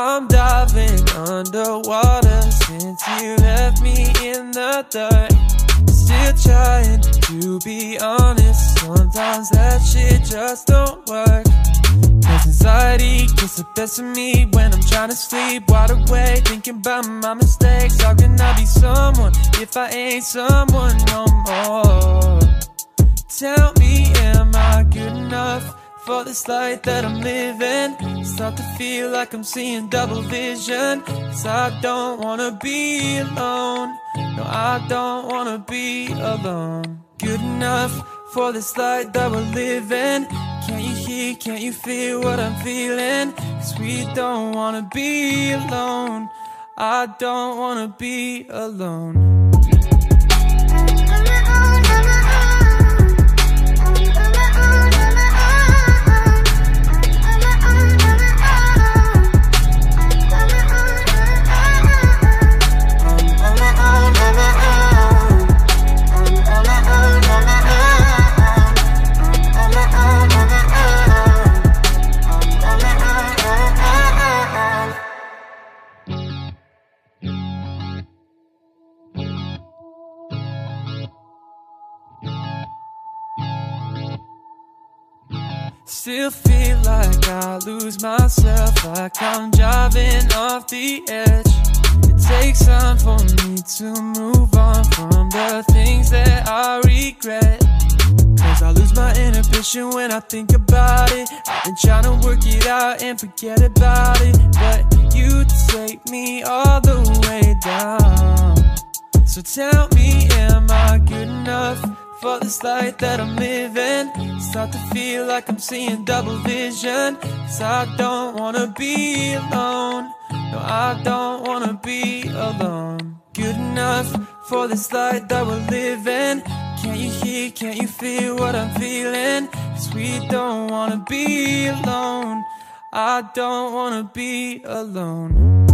I'm diving underwater since you left me in the dirt. Still trying to be honest, sometimes that shit just don't work. Cause anxiety gets the best of me when I'm trying to sleep. Wide awake, thinking about my mistakes. How can I be someone if I ain't someone no more? Tell me, am I good enough for this life that I'm living? Start to feel like I'm seeing double vision. Cause I don't wanna be alone. No, I don't wanna be alone. Good enough for this life that we're living. Can't you hear, can't you feel what I'm feeling? Cause we don't wanna be alone. I don't wanna be alone. Still feel like I lose myself, like I'm driving off the edge. It takes time for me to move on from the things that I regret. Cause I lose my inhibition when I think about it. I've been trying to work it out and forget about it, but you take me all the way down. So tell me, am I good enough for this life that I'm living? Start to feel like I'm seeing double vision. Cause I don't wanna be alone. No, I don't wanna be alone. Good enough for this life that we're living. Can't you hear, can't you feel what I'm feeling? Cause we don't wanna be alone. I don't wanna be alone.